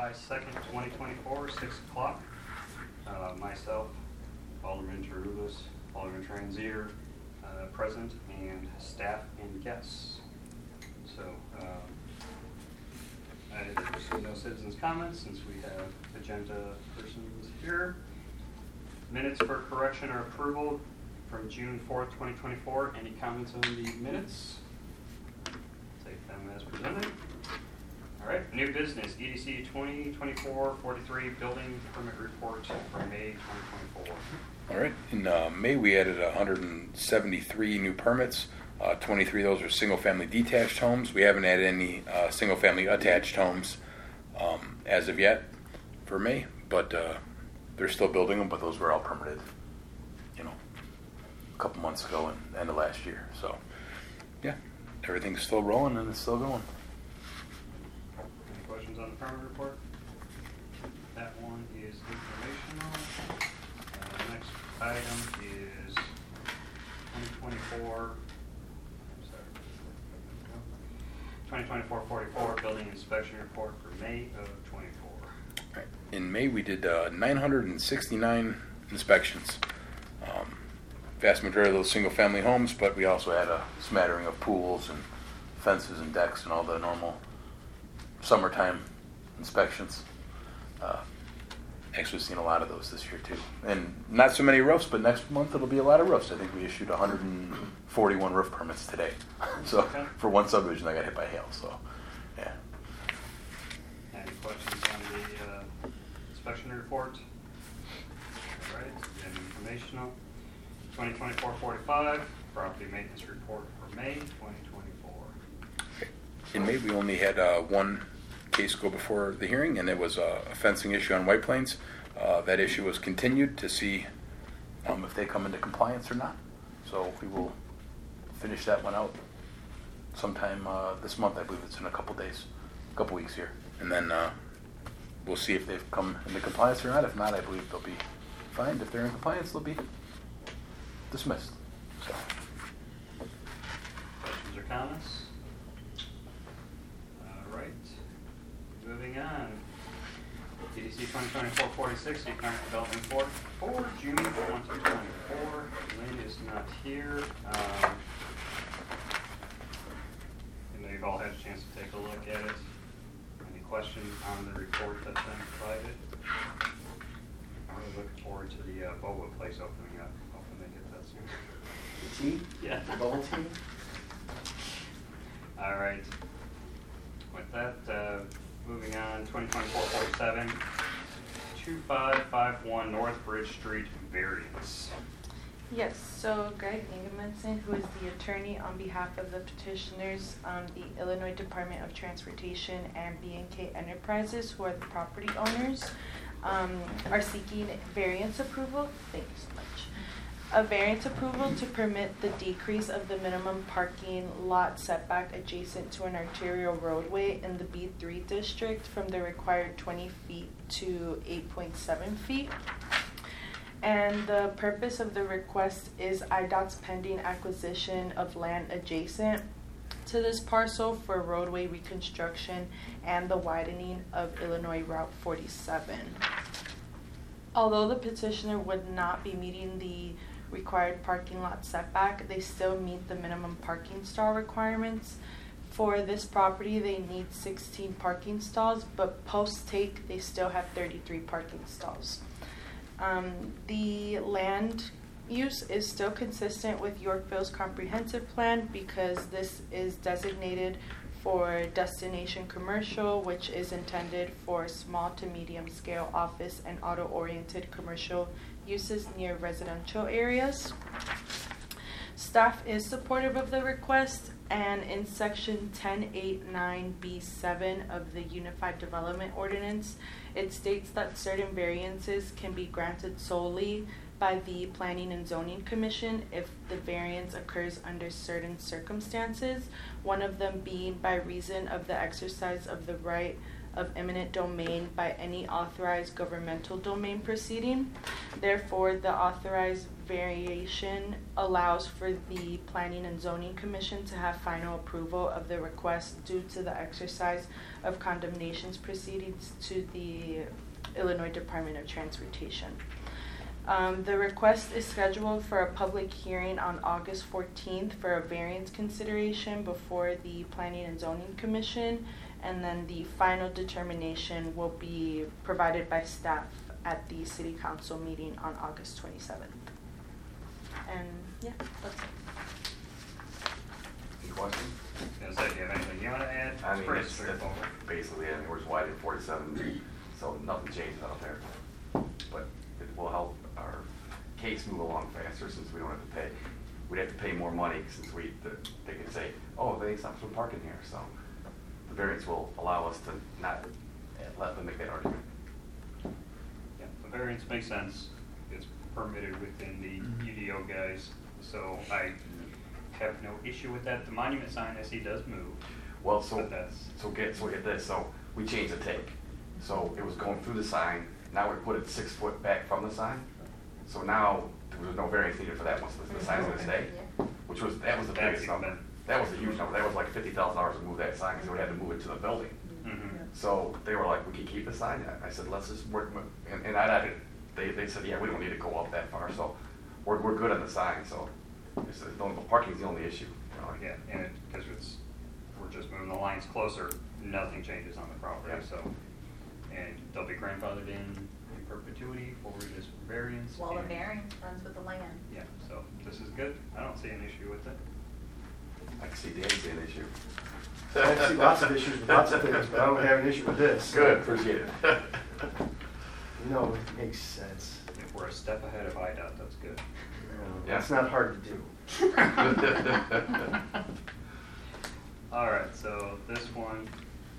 July 2nd, 2024, 6 o'clock. Myself, Alderman Tarulis, Alderman Transier, present, and staff and guests. So, I pursue no citizens' comments since we have agenda persons here. Minutes for correction or approval from June 4th, 2024. Any comments on the minutes? Take them as presented. All right, new business, EDC 2024-43 building permit report from May 2024. All right, in May we added 173 new permits. 23 of those are single-family detached homes. We haven't added any single-family attached homes as of yet for May, but they're still building them, but those were all permitted, a couple months ago and end of last year. So, yeah, everything's still rolling and it's still going. Any questions on the permit report? That one is informational. The next item is 2024-44 building inspection report for May of 24. Right. In May we did 969 inspections. Vast majority of those single-family homes, but we also had a smattering of pools and fences and decks and all the normal summertime inspections. Actually seen a lot of those this year too. And not so many roofs, but next month it'll be a lot of roofs. I think we issued 141 roof permits today. So okay. For one subdivision that got hit by hail, so yeah. Any questions on the inspection report? All right, and informational. 2024-45 property maintenance report for May 2024. In May we only had one case go before the hearing, and it was a fencing issue on White Plains. That issue was continued to see if they come into compliance or not. So we will finish that one out sometime this month. I believe it's in a couple weeks here. And then we'll see if they've come into compliance or not. If not, I believe they'll be fined. If they're in compliance, they'll be dismissed. So. Questions or comments? All right. Moving on. EDC 2024-46, economic development report for June 2024. Lynn is not here. I know you've all had a chance to take a look at it. Any questions on the report that's been provided? I'm really looking forward to the boba place opening up. Hoping they get that soon. The tea? Yeah. The bubble tea? All right. With that, moving on, 2024-47, 2551 North Bridge Street variance. Yes, so Greg Ingemanson, who is the attorney on behalf of the petitioners, the Illinois Department of Transportation and B&K Enterprises, who are the property owners, are seeking variance approval. Thank you so much. A variance approval to permit the decrease of the minimum parking lot setback adjacent to an arterial roadway in the B3 district from the required 20 feet to 8.7 feet. And the purpose of the request is IDOT's pending acquisition of land adjacent to this parcel for roadway reconstruction and the widening of Illinois Route 47. Although the petitioner would not be meeting the required parking lot setback, they still meet the minimum parking stall requirements. For this property, they need 16 parking stalls, but post-take, they still have 33 parking stalls. The land use is still consistent with Yorkville's comprehensive plan because this is designated for destination commercial, which is intended for small to medium scale office and auto-oriented commercial uses near residential areas. Staff is supportive of the request, and in section 1089B7 of the Unified Development Ordinance, it states that certain variances can be granted solely by the Planning and Zoning Commission if the variance occurs under certain circumstances, one of them being by reason of the exercise of the right of eminent domain by any authorized governmental domain proceeding. Therefore, the authorized variation allows for the Planning and Zoning Commission to have final approval of the request due to the exercise of condemnations proceedings to the Illinois Department of Transportation. The request is scheduled for a public hearing on August 14th for a variance consideration before the Planning and Zoning Commission, and then the final determination will be provided by staff at the City Council meeting on August 27th. And yeah, that's it. Any questions? Gonna say, do you have anything you want to add? I mean, pretty it's straightforward. basically, I mean, we're just widening 47, so nothing changes out there. But it will help our case move along faster since we don't have to pay. We'd have to pay more money since they can say, oh, they stopped some parking here. So the variance will allow us to not let them make that argument. Yeah, the variance makes sense. It's permitted within the UDO guys, so I have no issue with that. The monument sign I see does move. Well, so But that's- get this. So we changed the take. So it was going through the sign. Now we put it 6 foot back from the sign. So now there was no variance needed for that once the sign's gonna stay. That was the That's biggest number. even- That was a huge number. That was like $50,000 to move that sign because we had to move it to the building. Mhm. So they were like, we can keep the sign. I said, let's just work. And they said, yeah, we don't need to go up that far. So we're good on the sign. So parking's the only issue. You know, Yeah, and because we're just moving the lines closer, nothing changes on the property, Yeah. so. And they'll be grandfathered in perpetuity for this variance. Well, the and- variance runs with the land. Yeah, so this is good. I don't see an issue with it. I can see Dan see an issue. I see lots of issues with lots of things, but I don't have an issue with this. Good, appreciate it. No, it makes sense. If we're a step ahead of IDOT, that's good. Yeah. It's not hard to do. All right, so this one,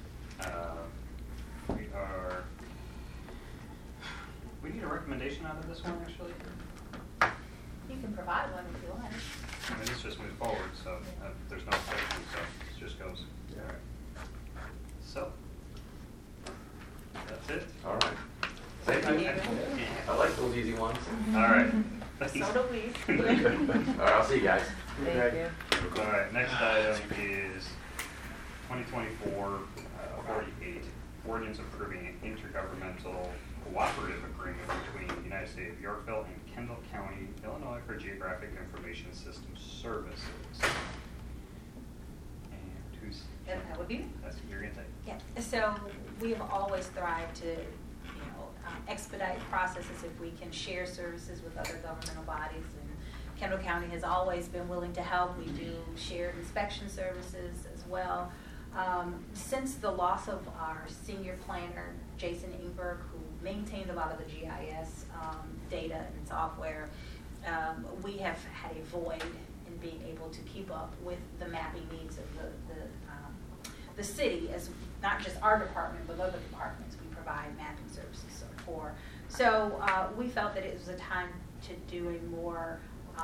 we need a recommendation out of this one, actually. You can provide one if you want. I mean, this just moves forward, so there's no question, so it just goes. Yeah. All right. So, that's it. All right. Thank you. I like those easy ones. All right. So do we. All right, I'll see you guys. Okay. All right, next item is 2024-48, ordinance approving an intergovernmental cooperative agreement between the United States of Yorkville and Kendall County, Illinois for Geographic Information System Services. And who's, And that would be me. that's what you're gonna take? Yeah, so we have always thrived to, expedite processes if we can share services with other governmental bodies. And Kendall County has always been willing to help. We do shared inspection services as well. Since the loss of our senior planner, Jason Ingberg, who maintained a lot of the GIS data and software, we have had a void in being able to keep up with the mapping needs of the city, as not just our department, but other departments we provide mapping services for. So we felt that it was a time to do a more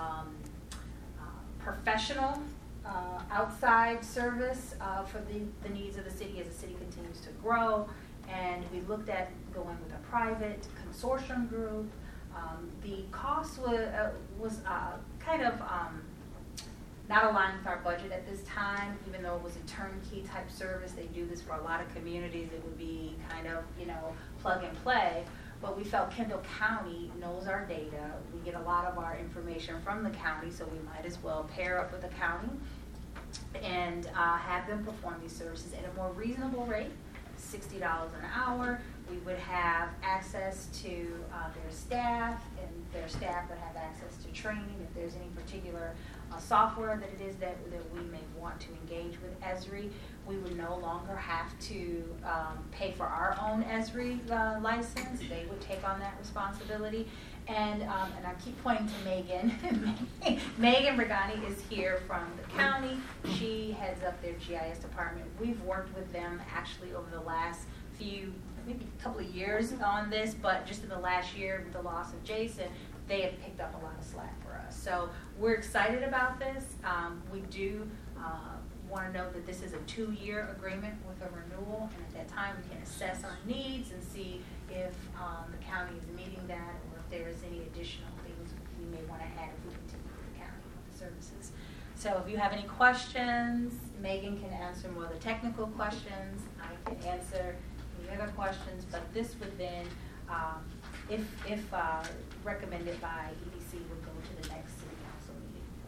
professional outside service for the needs of the city as the city continues to grow. And we looked at going with a private consortium group. The cost was kind of not aligned with our budget at this time, even though it was a turnkey type service. They do this for a lot of communities. It would be kind of, plug and play. But we felt Kendall County knows our data. We get a lot of our information from the county, so we might as well pair up with the county and have them perform these services at a more reasonable rate, $60 an hour. We would have access to their staff, and their staff would have access to training if there's any particular software that it is that we may want to engage with Esri. We would no longer have to pay for our own Esri license. They would take on that responsibility. And I keep pointing to Megan. Megan Regani is here from the county. She heads up their GIS department. We've worked with them actually over the last maybe a couple of years on this, but just in the last year with the loss of Jason, they have picked up a lot of slack for us. So we're excited about this. We do want to note that this is a 2-year agreement with a renewal, and at that time, we can assess our needs and see if the county is meeting that, or if there is any additional things we may want to add if we continue with the county with the services. So if you have any questions, Megan can answer more of the technical questions. I can answer any other questions, but this would then, if recommended by EDC, would go to the next city council meeting for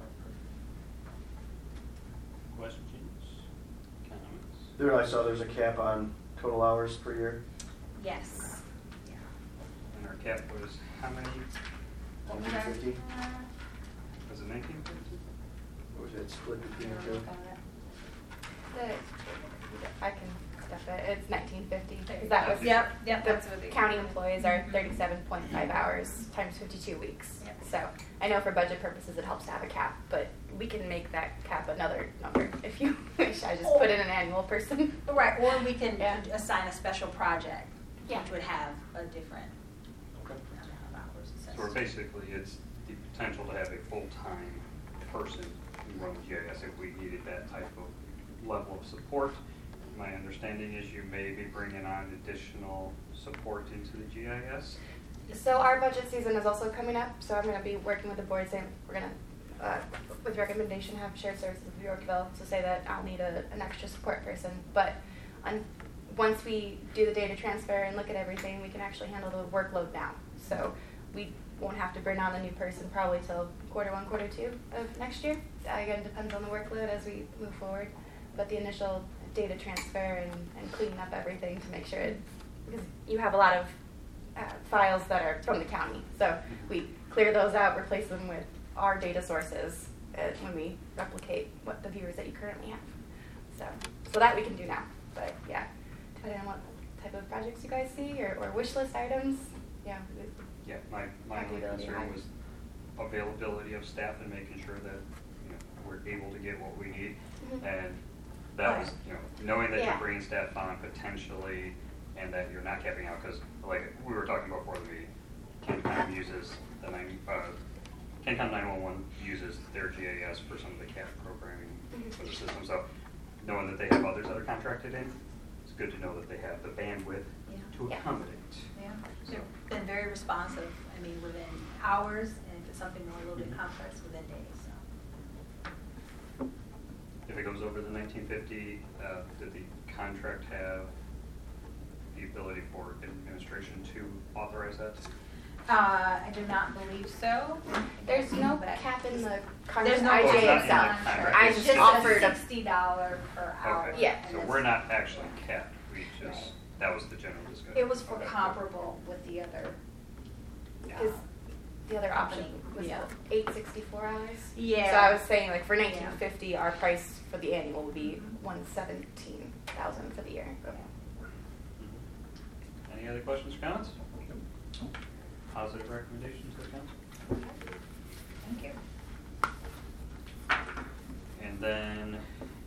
approval. Questions? Comments? There, I saw there's a cap on total hours per year. Yes. Yeah. And our cap was how many? 150. Was it 1950? Or was it split between the two? I can step it. It's 1950. 'Cause that was Yep, that's what the county employees are 37.5 hours times 52 weeks. Yep. So I know for budget purposes it helps to have a cap, but we can make that cap another number if you wish. I just put in an annual person. Right, or we can Yeah. assign a special project, Yeah. which would have a different Okay. amount of hours assessed. So we're basically, it's the potential to have a full-time person who runs GIS if we needed that type of level of support. My understanding is you may be bringing on additional support into the GIS. So our budget season is also coming up, so I'm going to be working with the board saying we're going to, with recommendation, have shared services with Yorkville to say that I'll need an extra support person. But once we do the data transfer and look at everything, we can actually handle the workload now. So we won't have to bring on a new person probably till Q1, Q2 of next year. Again, depends on the workload as we move forward. But the initial data transfer and cleaning up everything to make sure because you have a lot of files that are from the county. So we clear those out, replace them with our data sources when we replicate what the viewers that you currently have. So that we can do now. But yeah, depending on what type of projects you guys see or wish list items, yeah. Yeah, my only concern was availability of staff and making sure that, we're able to get what we need. Mhm. And that was, knowing that Yeah. you're bringing staff on potentially and that you're not capping out, because like we were talking about before the meeting, KenCom uses KenCom 911 uses their GIS for some of the CAP programming for the system. So knowing that they have others that are contracted in, it's good to know that they have the bandwidth to Yeah. accommodate. Yeah, they've been very responsive, within hours, and if it's something more a little bit complex, within days, so. If it goes over the 1950, did the contract have the ability for administration to authorize that? I do not believe so. There's no But- cap in the There's contract. no Oh, it's not in the itself. contract. I It's just just- offered a $60 per hour. Okay. Yeah. So and we're that's- not actually capped, we just, that was the general discussion. It was for Okay. comparable with the other. Because the other option was Yeah. $864 hours. Yeah. So I was saying, like for 1950, our price for the annual would be $117,000 for the year. Any other questions or comments? Positive recommendation to the council? Thank you. And then,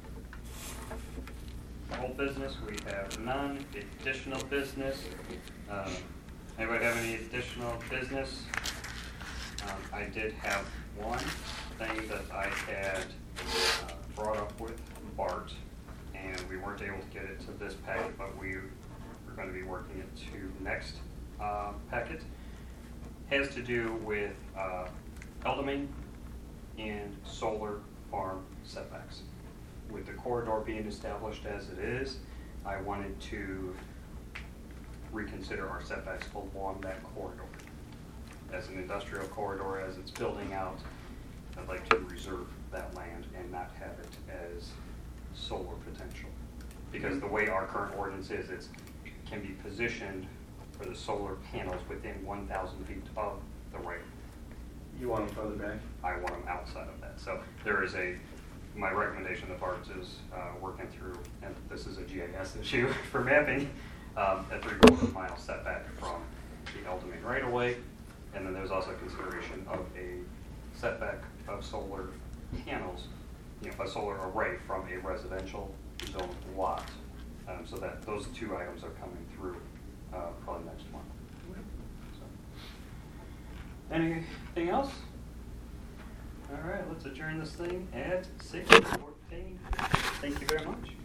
old business, we have none. Additional business. Anybody have any additional business? I did have one thing that I had brought up with Bart, and we weren't able to get it to this packet, but we're going to be working it to next packet. Has to do with Eldamine and solar farm setbacks. With the corridor being established as it is, I wanted to reconsider our setbacks along that corridor. As an industrial corridor, as it's building out, I'd like to reserve that land and not have it as solar potential. Because the way our current ordinance is, it can be positioned for the solar panels within 1,000 feet of the right. You want them further back? I want them outside of that. So there is my recommendation that Bart is working through, and this is a GIS issue for mapping, a 3/4 mile setback from the Eldamine right of way. And then there's also consideration of a setback of solar panels, a solar array from a residential zone lot. So that those two items are coming through probably next month. So. Anything else? All right, let's adjourn this thing at 6:14. Thank you very much.